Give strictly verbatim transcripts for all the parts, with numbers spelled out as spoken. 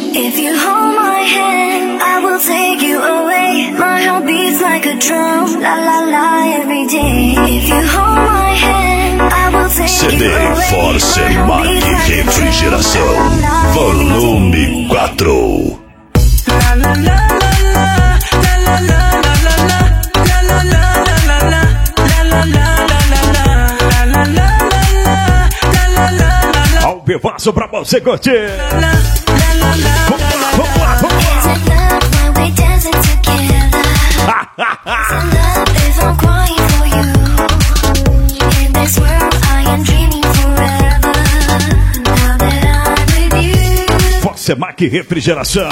If you hold my hand, I will take you away. My heart beats like a drum, la la la every day. If you hold my hand, I will take C D you away. Force Mac Refrigeração, volume quatro. La la la la la, la la la la la la, la la la la la la, la la la la la la, la la la la. Ao vivaço pra você curtir. Vamos lá, vamos lá, vamos lá. Force Mac Refrigeração.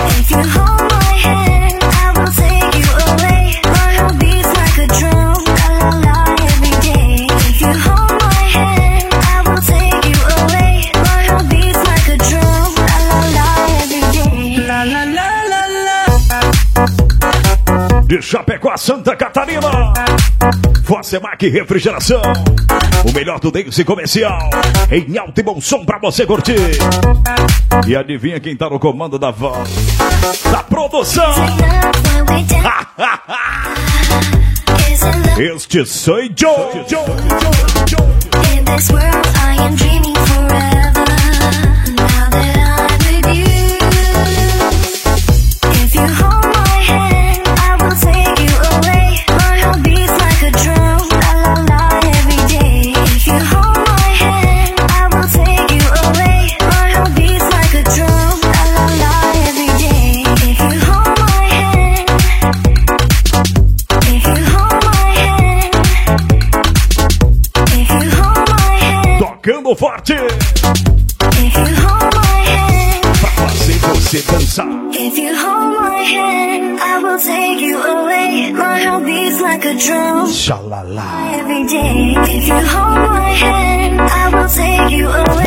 De Chapecó a Santa Catarina, Force Mac Refrigeração, o melhor do dance comercial, em alto e bom som pra você curtir. E adivinha quem tá no comando da voz, da produção? Este sou Joe. In this world I am dreaming forever. Now that I'm with you. If you hold my hand, I will take you away. My heart beats like a drum, la la la every day. If you hold my hand, I will take you away. My heart beats like a drum, la la la every day. If you hold my hand, if you hold my hand, if you hold my hand, Tocando forte if you hold my hand, pra fazer você dançar. if you hold my hand, I will take you away. My heart beats like a drum, Xalala. every day. If you hold my hand, I will take you away.